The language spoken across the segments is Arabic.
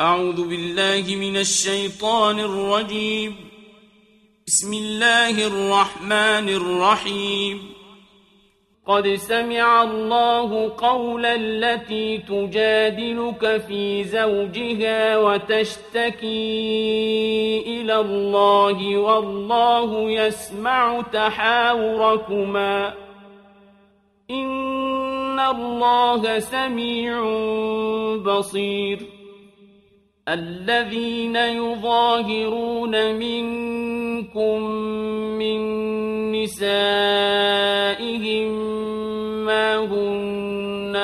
أعوذ بالله من الشيطان الرجيم. بسم الله الرحمن الرحيم. قد سمع الله قول التي تجادلك في زوجها وتشتكي إلى الله والله يسمع تحاوركما إن الله سميع بصير. الذين يظاهرون منكم من نسائهم ما هن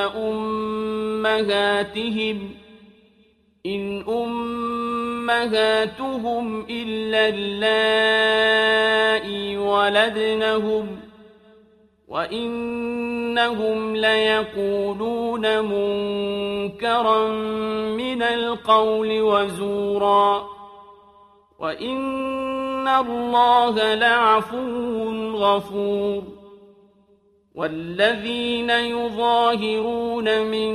أمهاتهم إن أمهاتهم إلا اللائي ولدنهم وإنهم ليقولون منكرا من القول وزورا وإن الله لعفو غفور. والذين يظاهرون من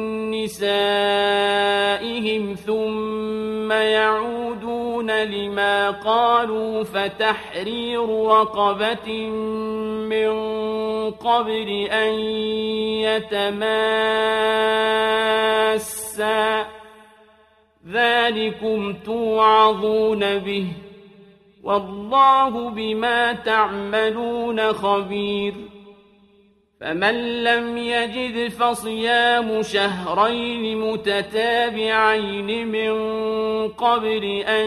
نسائهم ثم يعودون لما قالوا فتحرير رقبة من قبل أن يتماسا ذلكم توعظون به والله بما تعملون خبير. فمن لم يجد فصيام شهرين متتابعين من قبل أن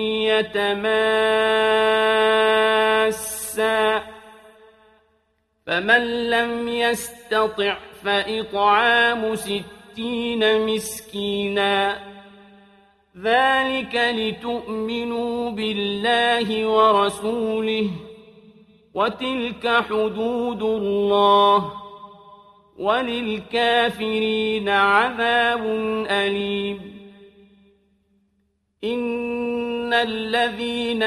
يتماسا فمن لم يستطع فإطعام 60 مسكينا ذلك لتؤمنوا بالله ورسوله وتلك حدود الله وللكافرين عذاب أليم. إن الذين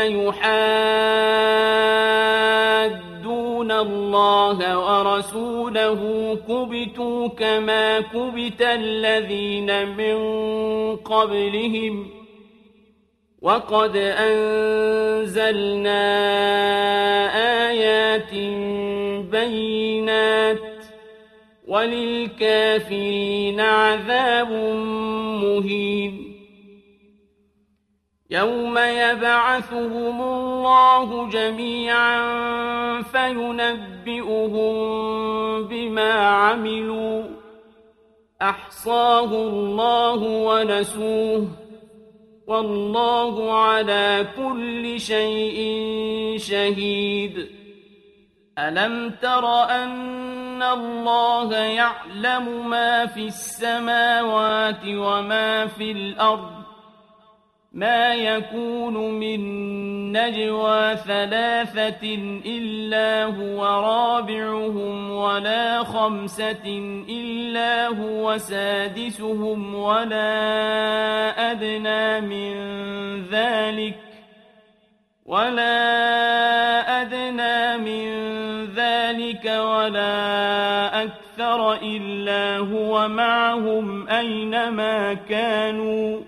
يحادون الله ورسوله كبتوا كما كبت الذين من قبلهم وقد أنزلنا آيات بينات وللكافرين عذاب مهين. يوم يبعثهم الله جميعا فينبئهم بما عملوا أحصاه الله ونسوه والله على كل شيء شهيد. ألم تر أن الله يعلم ما في السماوات وما في الأرض ما يكون من نجوى 3 إلا هو رابعهم ولا 5 إلا هو سادسهم ولا أدنى من ذلك ولا أكثر إلا هو معهم أينما كانوا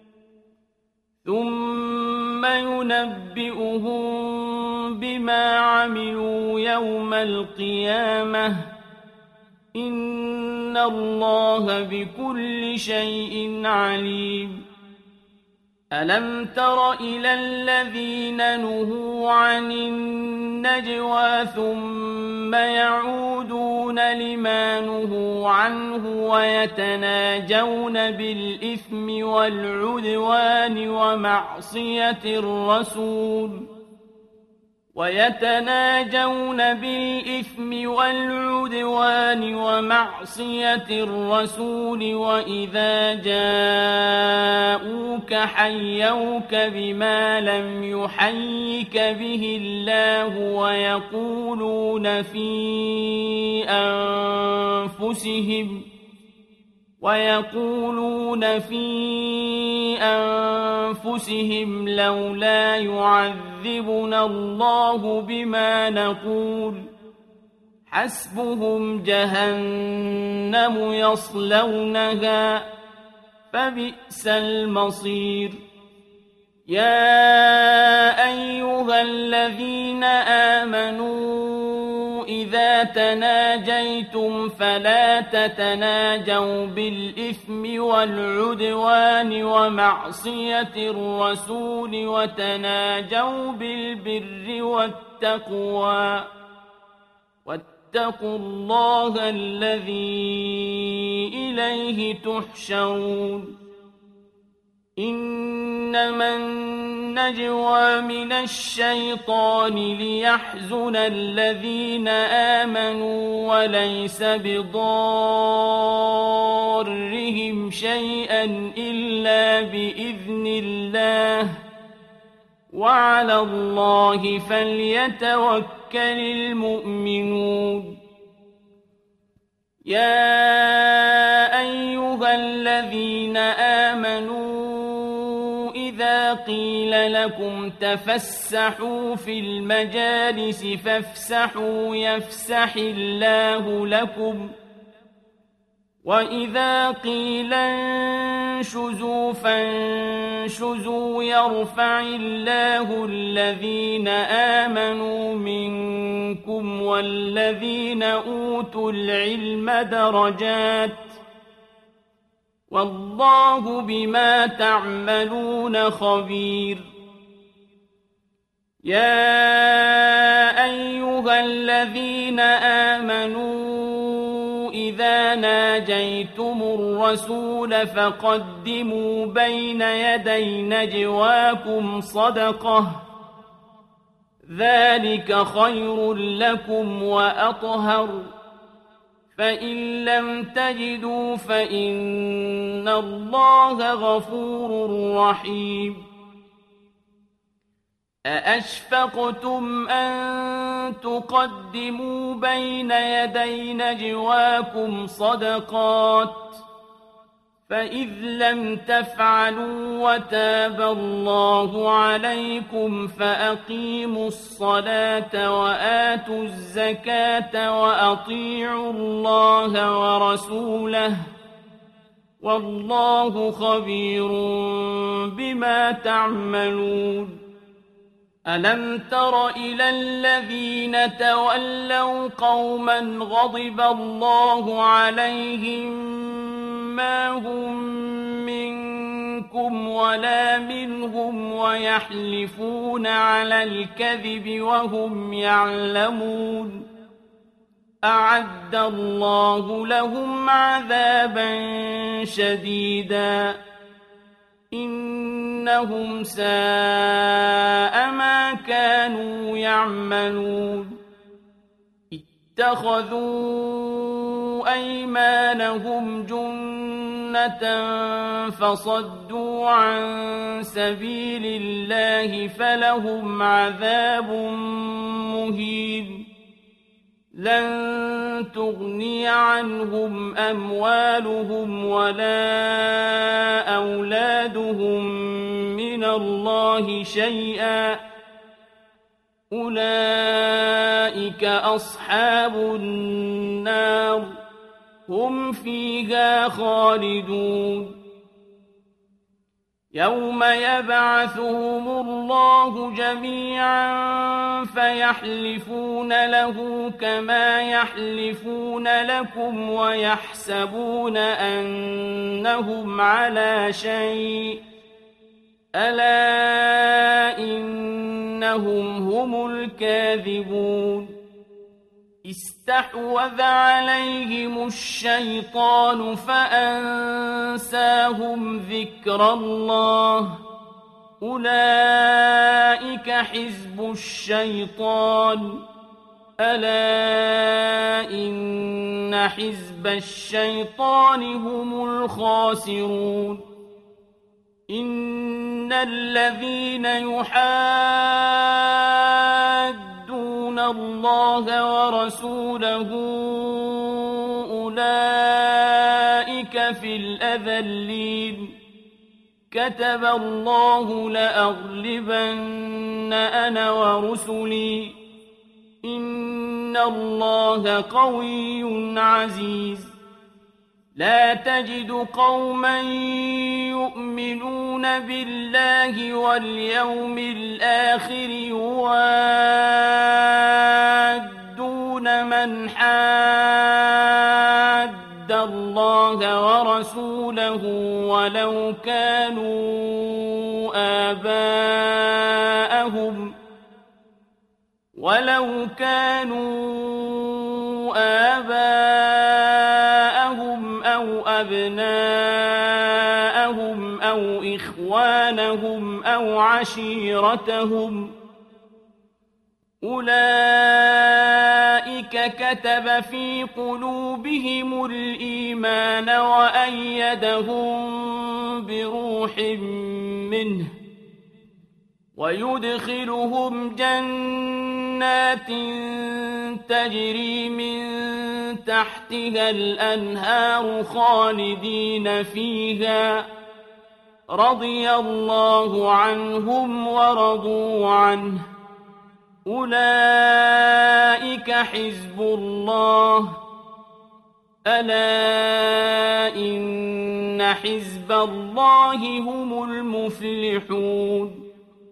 ثم ينبئهم بما عملوا يوم القيامة إن الله بكل شيء عليم. ألم تر إلى الذين نهوا عن النجوى ثم يعودون لما نهوا عنه ويتناجون بالإثم والعدوان ومعصية الرسول وإذا جاءوك حيوك بما لم يحيك به الله ويقولون في أنفسهم لولا يعذبنا الله بما نقول حسبهم جهنم يصلونها فبئس المصير. يا أيها الذين آمنوا إذا تناجيتم فلا تتناجوا بالإثم والعدوان ومعصية الرسول وتناجوا بالبر والتقوى واتقوا الله الذي إليه تحشرون. إنما النجوى من الشيطان ليحزن الذين آمنوا وليس بضارهم شيئا إلا بإذن الله وعلى الله فليتوكل المؤمنون. يا أيها الذين آمنوا إذا قيل لكم تفسحوا في المجالس فافسحوا يفسح الله لكم وإذا قيل انشزوا فانشزوا يرفع الله الذين آمنوا منكم والذين أوتوا العلم درجات والله بما تعملون خبير. يا أيها الذين آمنوا إذا ناجيتم الرسول فقدموا بين يدي نجواكم صدقة ذلك خير لكم وأطهر فإن لم تجدوا فإن الله غفور رحيم. أأشفقتم أن تقدموا بين يدي نجواكم صدقات فإذ لم تفعلوا وتاب الله عليكم فأقيموا الصلاة وآتوا الزكاة وأطيعوا الله ورسوله والله خبير بما تعملون. ألم تر إلى الذين تولوا قوما غضب الله عليهم ما هم منكم ولا منهم ويحلفون على الكذب وهم يعلمون أعد الله لهم عذابا شديدا إنهم ساء ما كانوا يعملون. اتخذوا أيمانهم جنة فصدوا عن سبيل الله فلهم عذاب مهين. لن تغني عنهم أموالهم ولا أولادهم من الله شيئا أولئك أصحاب النار هم فيها خالدون. يوم يبعثهم الله جميعا فيحلفون له كما يحلفون لكم ويحسبون أنهم على شيء ألا إنهم هم الكاذبون. استحوذ عليهم الشيطان فأنساهم ذكر الله أولئك حزب الشيطان ألا إن حزب الشيطان هم الخاسرون. إن الذين يحادون الله ورسوله أولئك في الأذلين كتب الله لأغلبن أنا ورسلي إن الله قوي عزيز. لا تجد قوما يؤمنون بالله واليوم الآخر يوادون من حاد الله ورسوله ولو كانوا آباءهم أو أبناءهم أو إخوانهم أو عشيرتهم أولئك كتب في قلوبهم الإيمان وأيدهم بروح منه ويدخلهم جنات تجري من تحتها الأنهار خالدين فيها رضي الله عنهم ورضوا عنه أولئك حزب الله ألا إن حزب الله هم المفلحون